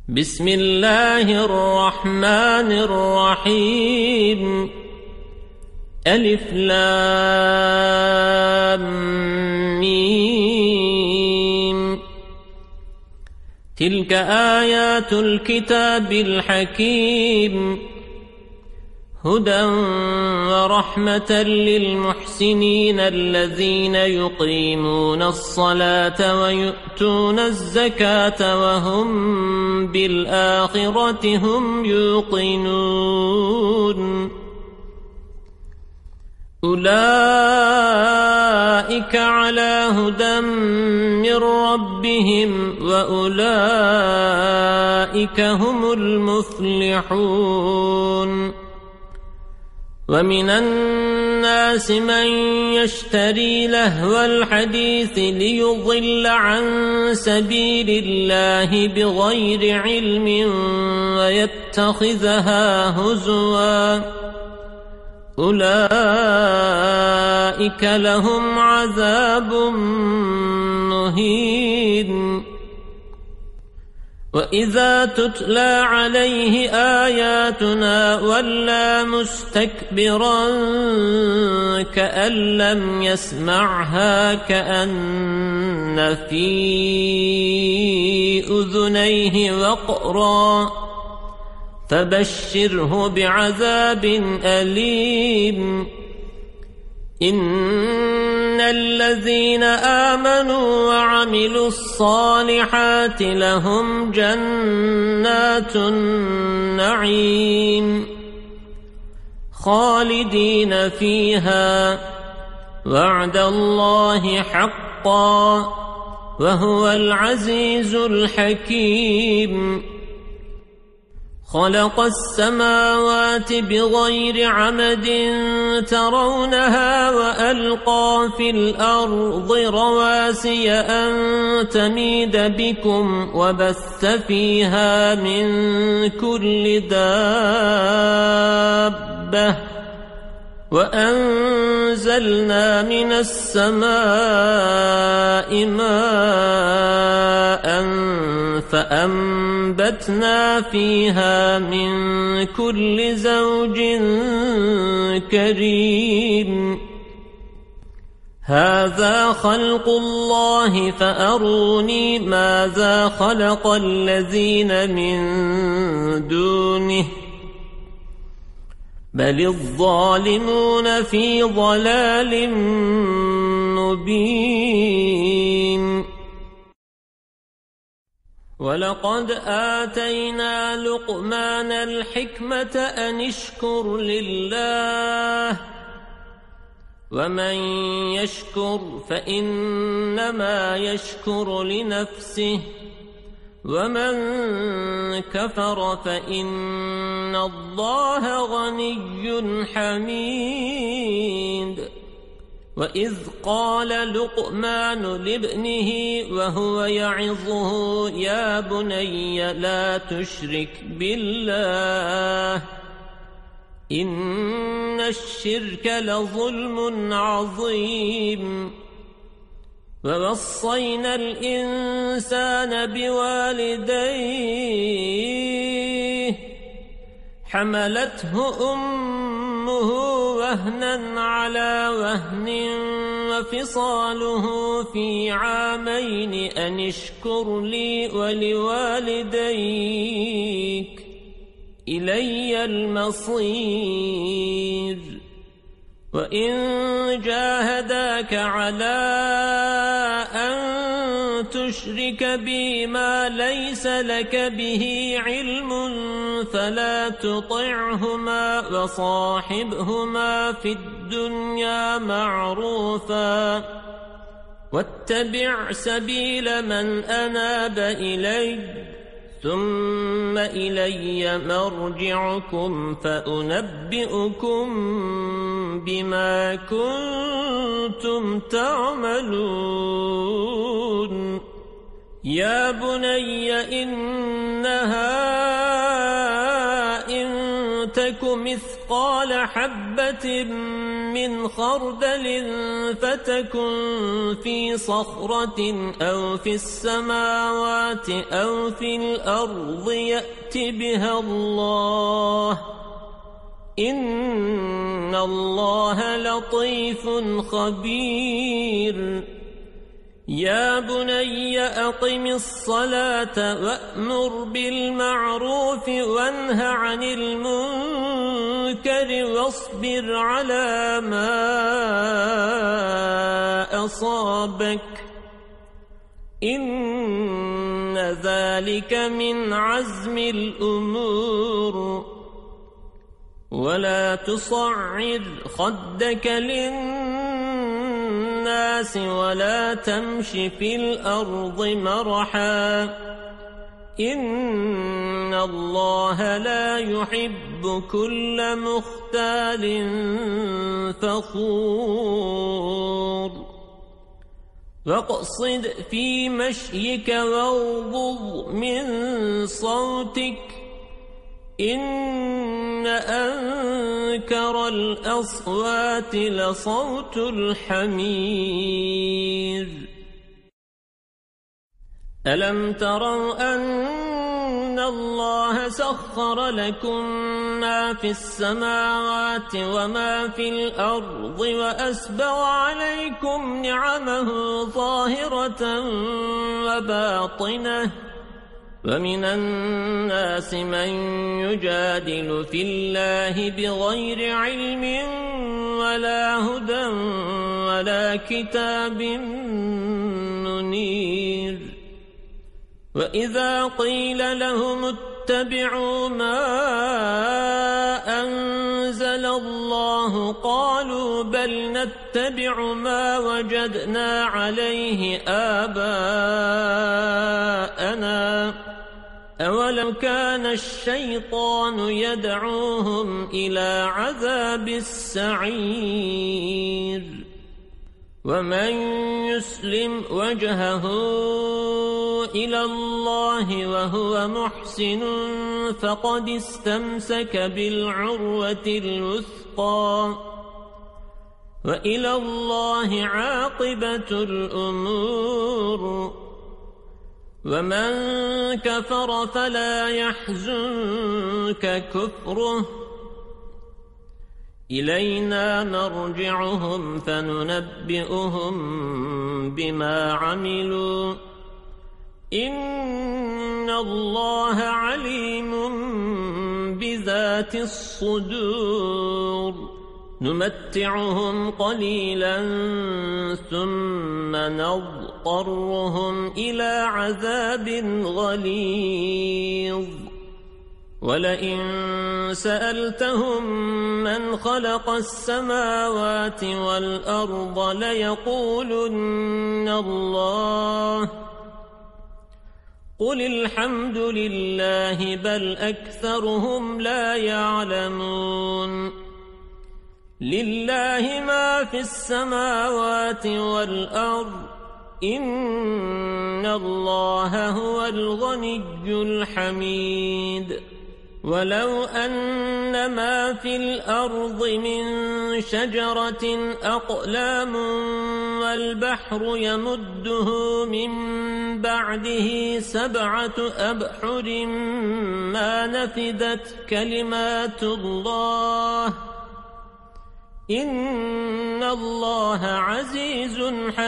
بسم الله الرحمن الرحيم ألف لام ميم تلك آيات الكتاب الحكيم هدى ورحمة للمحسنين الذين يقيمون الصلاة ويؤتون الزكاة وهم بالآخرة هم يوقنون أولئك على هدى من ربهم وأولئك هم المفلحون ومن الناس من يشتري لهو الحديث ليضل عن سبيل الله بغير علم ويتخذها هزوا أولئك لهم عذاب مهين وإذا تتلى عليه آياتنا ولى مستكبرا كأن لم يسمعها كأن في أذنيه وقرا فبشره بعذاب أليم إن الذين آمنوا وعملوا الصالحات لهم جنات النعيم خالدين فيها وعد الله حقا وهو العزيز الحكيم خلق السماوات بغير عمد ترونها وألقى في الأرض رواسي أن تميد بكم وبث فيها من كل دابة وأنزلنا من السماء ماء فأنبتنا فيها من كل زوج كريم هذا خلق الله فأروني ماذا خلق الذين من دونه بل الظالمون في ضلال مبين ولقد آتينا لقمان الحكمة أن اشكر لله ومن يشكر فإنما يشكر لنفسه ومن كفر فإن الله غني حميد وإذ قال لقمان لابنه وهو يعظه يا بني لا تشرك بالله إن الشرك لظلم عظيم ووصينا الإنسان بوالديه حملته أمه وهنا على وهن وفصاله في عامين أن اشكر لي ولوالديك إلي المصير وإن جاهداك على أن تشرك بي ما ليس لك به علم فلا تطعهما وصاحبهما في الدنيا معروفا واتبع سبيل من أناب إلي ثم إلي مرجعكم فأنبئكم بما كنتم تعملون يا بني إنها إن تك مثقال حبة من خردل فتكن في صخرة أو في السماوات أو في الأرض يأت بها الله إن الله لطيف خبير يا بني أقم الصلاة وأمر بالمعروف وانه عن المنكر واصبر على ما أصابك إن ذلك من عزم الأمور ولا تصعر خدك للناس ولا تمش في الأرض مرحا إن الله لا يحب كل مختال فخور واقصد في مشيك واغضض من صوتك إن أنكر الأصوات لصوت الحمير ألم تروا أن الله سخر لكم ما في السماوات وما في الأرض وأسبغ عليكم نعمه ظاهرة وباطنة ومن الناس من يجادل في الله بغير علم ولا هدى ولا كتاب منير وإذا قيل لهم اتبعوا ما أنزل الله قالوا بل نتبع ما وجدنا عليه آباءنا أولو كان الشيطان يدعوهم إلى عذاب السعير ومن يسلم وجهه إلى الله وهو محسن فقد استمسك بالعروة الوثقى وإلى الله عاقبة الأمور ومن كفر فلا يحزنك كفره إلينا مرجعهم فننبئهم بما عملوا إن الله عليم بذات الصدور نمتعهم قليلا ثم نضطرهم إلى عذاب غليظ ولئن سألتهم من خلق السماوات والأرض ليقولن الله قل الحمد لله بل أكثرهم لا يعلمون لله ما في السماوات والأرض إن الله هو الغني الحميد ولو أن ما في الأرض من شجرة أقلام والبحر يمده من بعده 7 أبحر ما نفدت كلمات الله إن الله عزيز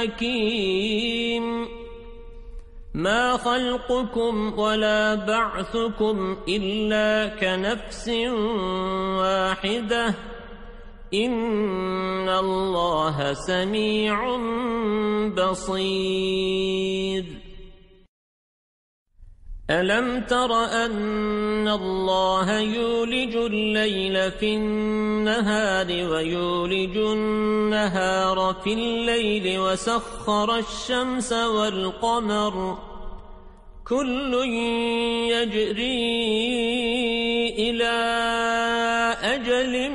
حكيم ما خلقكم ولا بعثكم إلا كنفس واحدة إن الله سميع بصير ألم تر أن الله يولج الليل في النهار ويولج النهار في الليل وسخر الشمس والقمر كل يجري إلى أجل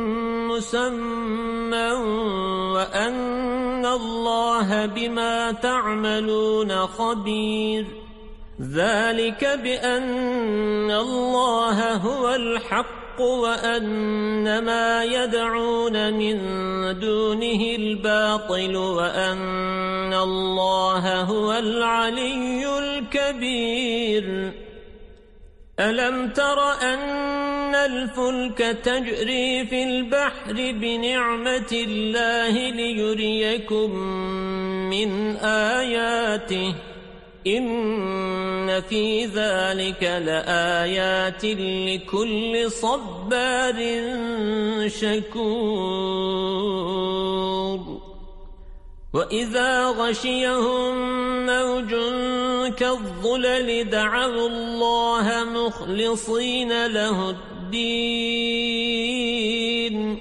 مسمى وأن الله بما تعملون خبير ذلك بأن الله هو الحق الحق وأن ما يدعون من دونه الباطل وأن الله هو العلي الكبير ألم تر أن الفلك تجري في البحر بنعمة الله ليريكم من آياته إن في ذلك لآيات لكل صبار شكور وإذا غشيهم موج كالظلل دعوا الله مخلصين له الدين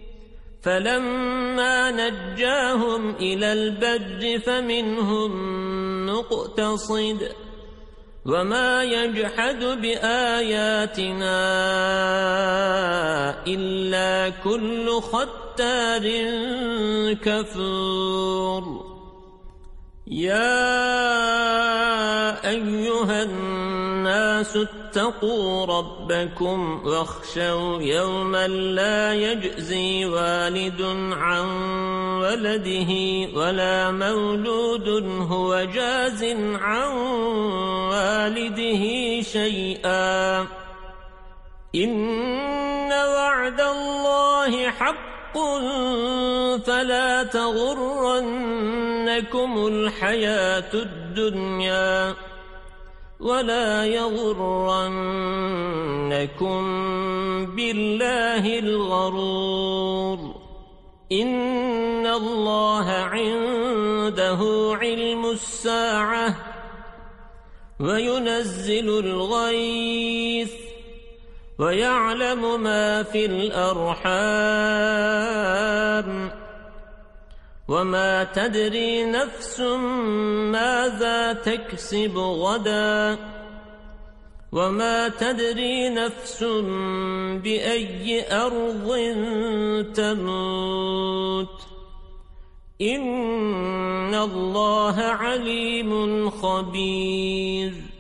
فلما نجاهم إلى البر فمنهم مقتصد وما يجحد بآياتنا إلا كل ختار كفور يا أيها الناس اتقوا ربكم واخشوا يوما لا يجزي والد عن ولده ولا مولود هو جاز عن والده شيئا إن وعد الله حق فلا تغرنكم الحياة الدنيا ولا يغرنكم بالله الغرور إن الله عنده علم الساعة وينزل الغيث ويعلم ما في الأرحام وما تدري نفس ماذا تكسب غدا وما تدري نفس بأي أرض تموت إن الله عليم خبير